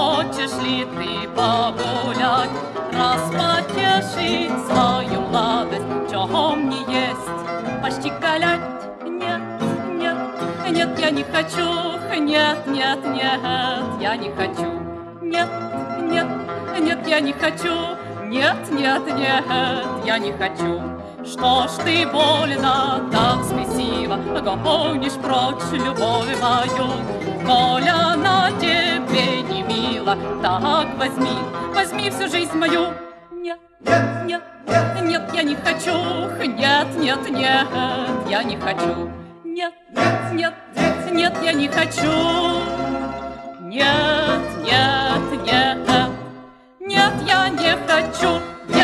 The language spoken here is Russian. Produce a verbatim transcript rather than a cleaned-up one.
хочешь ли ты погулять, распотешить свою молодость, чего мне есть, пощеколять? Нет, нет, нет, я не хочу, нет, нет, нет, я не хочу, нет, нет, нет, я не хочу, нет, нет, нет, я не хочу. Что ж ты больно, так спесиво гонишь прочь любовь мою? Коли она тебе не мила, так возьми, возьми всю жизнь мою. Нет, нет, нет, нет, я не хочу, нет, нет, нет, я не хочу. Нет, нет, нет, нет, я не хочу. Нет, нет, нет, нет, я не хочу.